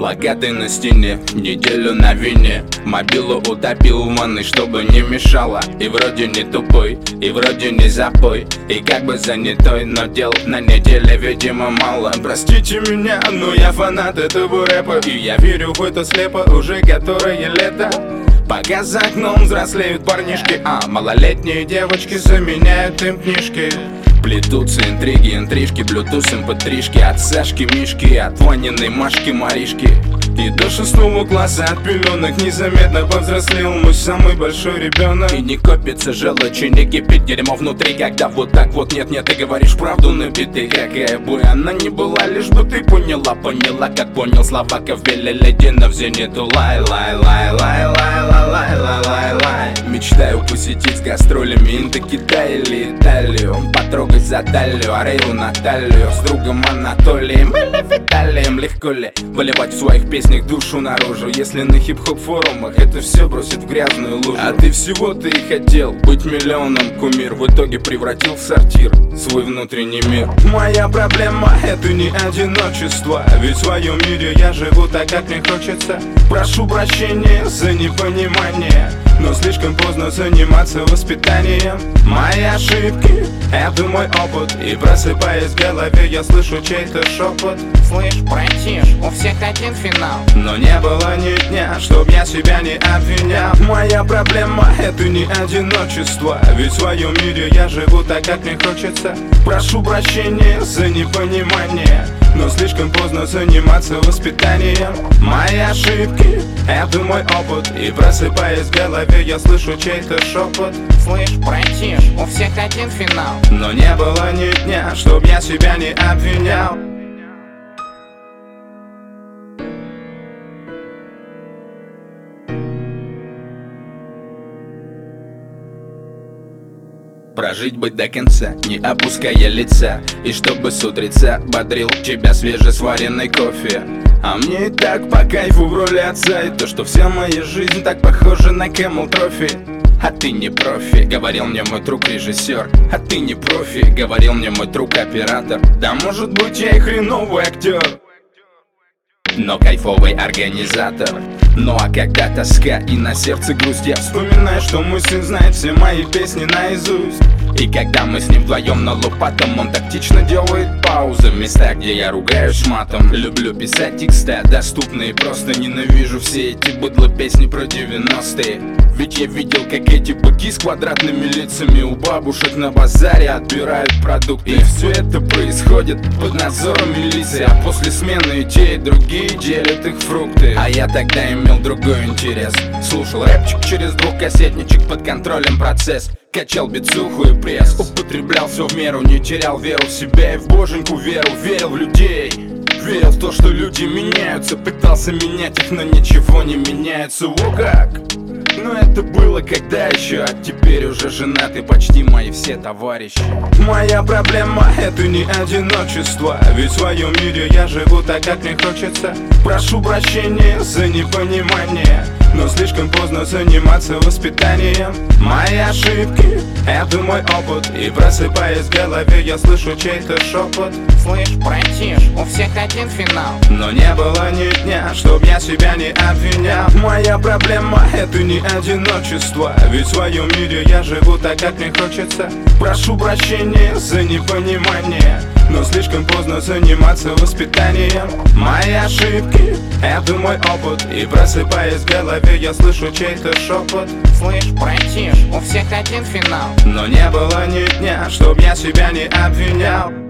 Плакаты на стене, неделю на вине. Мобилу утопил в ванной, чтобы не мешало. И вроде не тупой, и вроде не запой, и как бы занятой, но дел на неделе, видимо, мало. Простите меня, но я фанат этого рэпа, и я верю в это слепо уже которое лето. Пока за окном взрослеют парнишки, а малолетние девочки заменяют им книжки. Плетутся интриги, интрижки, блютуз, mp3-шки от Сашки, Мишки, от Ваниной Машки, Маришки. И до 6 класса от пеленок незаметно повзрослел мой самый большой ребенок. И не копится желчь, и не кипит дерьмо внутри, когда вот так вот нет-нет, ты говоришь правду на биты. Какая бы она ни была, лишь бы ты поняла, как понял слова Ковеля Ледина в зениту. Лай-лай-лай-лай-лай-лай-лай-лай. Мечтаю посетить с гастролями Индокитай или Италию, потрогать за талию Арею Наталью с другом Анатолием или Виталием. Легко ли выливать в своих песнях душу наружу, если на хип-хоп форумах это все бросит в грязную лужу? А ты всего-то и хотел быть миллионом, кумир, в итоге превратил в сортир свой внутренний мир. Моя проблема — это не одиночество, ведь в своем мире я живу так, как мне хочется. Прошу прощения за непонимание, но слишком поздно заниматься воспитанием. Мои ошибки — это мой опыт, и просыпаясь в голове, я слышу чей-то шепот. Слышь, братиш, у всех один финал. Но не было ни дня, чтоб я себя не обвинял. Моя проблема — это не одиночество, ведь в своем мире я живу так, как мне хочется. Прошу прощения за непонимание, но слишком поздно заниматься воспитанием. Мои ошибки — это мой опыт, и просыпаясь в голове, я слышу чей-то шепот. Слышь, братиш, у всех один финал. Но не было ни дня, чтоб я себя не обвинял. Прожить быть до конца, не опуская лица, и чтобы с утреца бодрил тебя свежесваренный кофе. А мне и так по кайфу в роли отца, и то, что вся моя жизнь так похожа на Camel Trophy. А ты не профи, говорил мне мой друг-режиссер. А ты не профи, говорил мне мой друг-оператор. Да может быть я и хреновый актер, но кайфовый организатор. Ну а когда тоска и на сердце грусть, я вспоминаю, что мой сын знает все мои песни наизусть. И когда мы с ним вдвоем на лопатом, он тактично делает паузы в местах, где я ругаюсь матом. Люблю писать тексты доступные, просто ненавижу все эти быдло песни про 90-е. Ведь я видел, как эти быки с квадратными лицами у бабушек на базаре отбирают продукты. И все это происходит под надзором милиции, а после смены и те, и другие делят их фрукты. А я тогда имел другой интерес, слушал рэпчик через двухкассетничек, под контролем процесс. Качал бицуху и пресс, употреблял все в меру, не терял веру в себя и в боженьку веру. Верил в людей, верил в то, что люди меняются, пытался менять их, но ничего не меняется. О как! Но это было когда еще, а теперь уже женаты почти мои все товарищи. Моя проблема — это не одиночество, ведь в своем мире я живу так, как мне хочется. Прошу прощения за непонимание, но слишком поздно заниматься воспитанием. Мои ошибки — это мой опыт, и просыпаясь в голове, я слышу чей-то шепот. Слышь, братиш, у всех один финал. Но не было ни дня, чтоб я себя не обвинял. Моя проблема — это не одиночество, ведь в своем мире я живу так, как мне хочется. Прошу прощения за непонимание, но слишком поздно заниматься воспитанием. Мои ошибки — это мой опыт, и просыпаясь в голове, я слышу чей-то шепот. Слышь, братиш, у всех один финал. Но не было ни дня, чтоб я себя не обвинял.